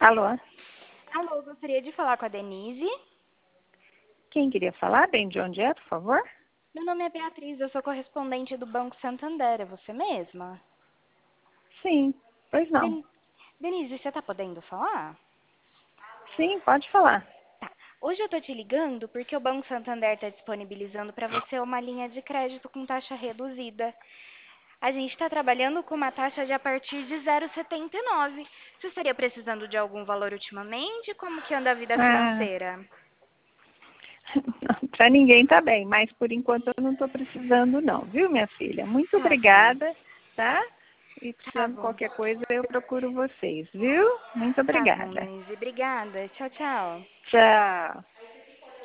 Alô? Alô, eu gostaria de falar com a Denise. Quem queria falar? Bem, de onde é, por favor? Meu nome é Beatriz, eu sou correspondente do Banco Santander, é você mesma? Sim, pois não. Denise, você tá podendo falar? Sim, pode falar. Tá. Hoje eu tô te ligando porque o Banco Santander está disponibilizando para você uma linha de crédito com taxa reduzida. A gente está trabalhando com uma taxa de a partir de 0,79. Você estaria precisando de algum valor ultimamente? Como que anda a vida Ah, financeira? para ninguém tá bem, mas por enquanto eu não estou precisando não, viu, minha filha? Muito Tá bom, obrigada, tá? E tá precisando de bom. qualquer coisa eu procuro vocês, viu? Muito Tá bom, obrigada. Denise. Obrigada. Tchau, tchau. Tchau.